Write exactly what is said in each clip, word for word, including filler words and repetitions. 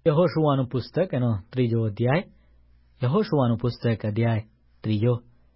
યહોશુવાનું પુસ્તક એનો ત્રીજો અધ્યાય. યહોશુવાનું પુસ્તક અધ્યાય ત્રીજો.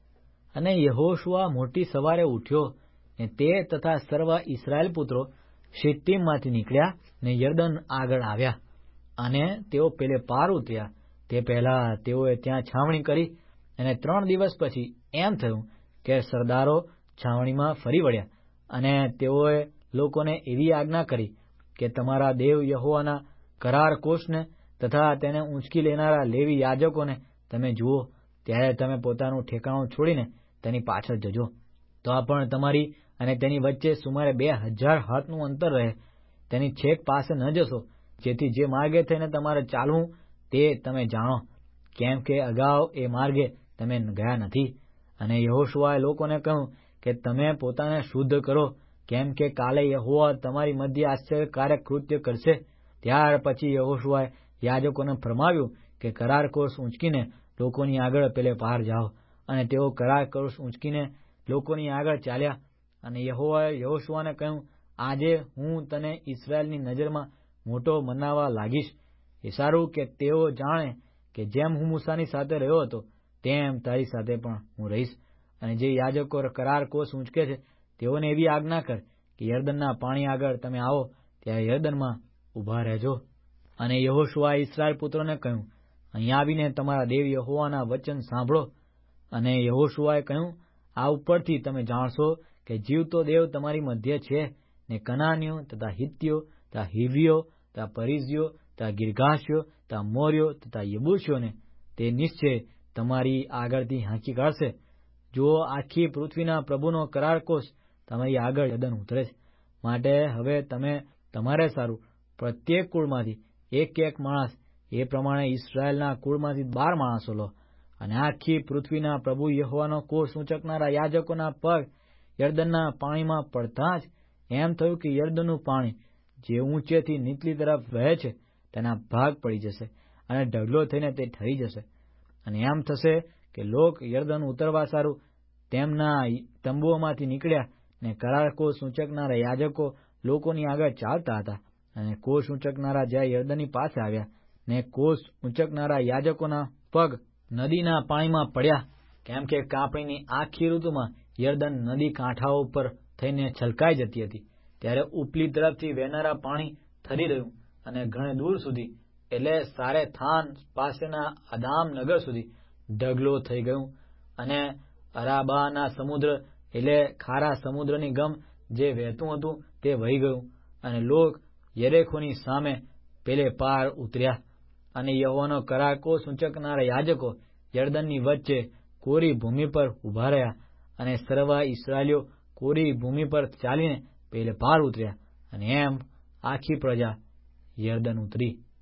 અને યહોશુઆ મોટી સવારે ઉઠ્યો ને તે તથા સર્વ ઇસ્રાયેલ પુત્રો શિત્તીમમાંથી નીકળ્યા ને યરદન આગળ આવ્યા, અને તેઓ પેલે પાર ઉતર્યા. તે પહેલા તેઓએ ત્યાં છાવણી કરી, અને ત્રણ દિવસ પછી એમ થયું કે સરદારો છાવણીમાં ફરી વળ્યા, અને તેઓએ લોકોને એવી આજ્ઞા કરી કે તમારા દેવ યહોવાના કરાર કોષને તથા તેને ઊંચકી લેનારા લેવી યાજકોને તમે જુઓ, ત્યારે તમે પોતાનું ઠેકાણું છોડીને તેની પાછળ જજો. તો આ પણ તમારી અને તેની વચ્ચે સુમારે બે હજાર હાથનું અંતર રહે. તેની છેક પાસે ન જશો, જેથી જે માર્ગે થઈને તમારે ચાલવું તે તમે જાણો, કેમ કે અગાઉ એ માર્ગે તમે ગયા નથી. અને યહોશુઆએ લોકોને કહ્યું કે તમે પોતાને શુદ્ધ કરો, કેમ કે કાલે યહોવા તમારી મધ્ય આશ્ચર્યકારક કૃત્ય કરશે. ત્યાર પછી યહોશુઆએ યાજકોને ફરમાવ્યું કે કરાર કોષ ઊંચકીને લોકોની આગળ પેલે પાર જાઓ. અને તેઓ કરાર કોષ ઊંચકીને લોકોની આગળ ચાલ્યા. અને યહોવાએ યહોશુઆને કહ્યું, આજે હું તને ઇસ્રાયેલની નજરમાં મોટો મનાવા લાગીશ. એ સારું કે તેઓ જાણે કે જેમ હું મૂસાની સાથે રહ્યો હતો તેમ તારી સાથે પણ હું રહીશ. અને જે યાજકો કરાર કોષ ઊંચકે છે તેઓને એવી આજ્ઞા કર કે યરદનના પાણી આગળ તમે આવો ત્યારે યરદનમાં ઊભા રહેજો. અને યહોશુઆએ ઇસ્રાયેલ પુત્રોને કહ્યું, અહીં આવીને તમારા દેવ યહોવાના વચન સાંભળો. અને યહોશુઆએ કહ્યું, આ ઉપરથી તમે જાણશો કે જીવતો દેવ તમારી મધ્ય છે, ને કનાનીઓ તથા હિત્તીઓ તથા હિવ્વીઓ તથા પરિઝીઓ તથા ગિર્ગાશીઓ તથા મોર્યો તથા યબૂસીઓને તે નિશ્ચય તમારી આગળથી હાંકી કાઢશે. જુઓ, આખી પૃથ્વીના પ્રભુનો કરાર કોષ તમારી આગળ યરદન ઉતરે છે. માટે હવે તમે તમારે સારું પ્રત્યેક કુળમાંથી એક એક માણસ, એ પ્રમાણે ઇસ્રાયેલના કુળમાંથી બાર માણસો લો. અને આખી પૃથ્વીના પ્રભુ યહોવાનો કોષ ઊંચકનારા યાજકોના પગ યરદનના પાણીમાં પડતાં જ એમ થયું કે યરદનનું પાણી જે ઊંચેથી નીચલી તરફ વહે છે તેના ભાગ પડી જશે, અને ઢગલો થઈને તે ઠરી જશે. અને એમ થશે કે લોક યરદન ઉતરવા સારું તેમના તંબુઓમાંથી નીકળ્યા, ને કરાર કોષ ઊંચકનારા યાજકો લોકોની આગળ ચાલતા હતા. અને કોષ ઊંચકનારા જ્યાં યરદનની પાસે આવ્યા, ને કોષ ઊંચકનારા યાજકોના પગ નદીના પાણીમાં પડ્યા, કેમ કે કાપણીની આખી ઋતુમાં યરદન નદી કાંઠાઓ ઉપર થઈને છલકાઈ જતી હતી. ત્યારે ઉપલી તરફથી વહેનારા પાણી ઠરી રહ્યું, અને ઘણે દૂર સુધી, એટલે સારે થાન પાસેના અદામ નગર સુધી ઢગલો થઈ ગયું. અને અરાબાના સમુદ્ર એટલે ખારા સમુદ્રની ગમ જે વહેતું હતું તે વહી ગયું. અને લોક યરેખોની સામે પેલે પાર ઉતર્યા. અને યહોવાનો કરાર કોષ ઊંચકનારા યાજકો યરદનની વચ્ચે કોરી ભૂમિ પર ઉભા રહ્યા. અને સર્વ ઇસ્રાયેલીઓ કોરી ભૂમિ પર ચાલીને પેલે પાર ઉતર્યા. અને એમ આખી પ્રજા યરદન ઉતરી.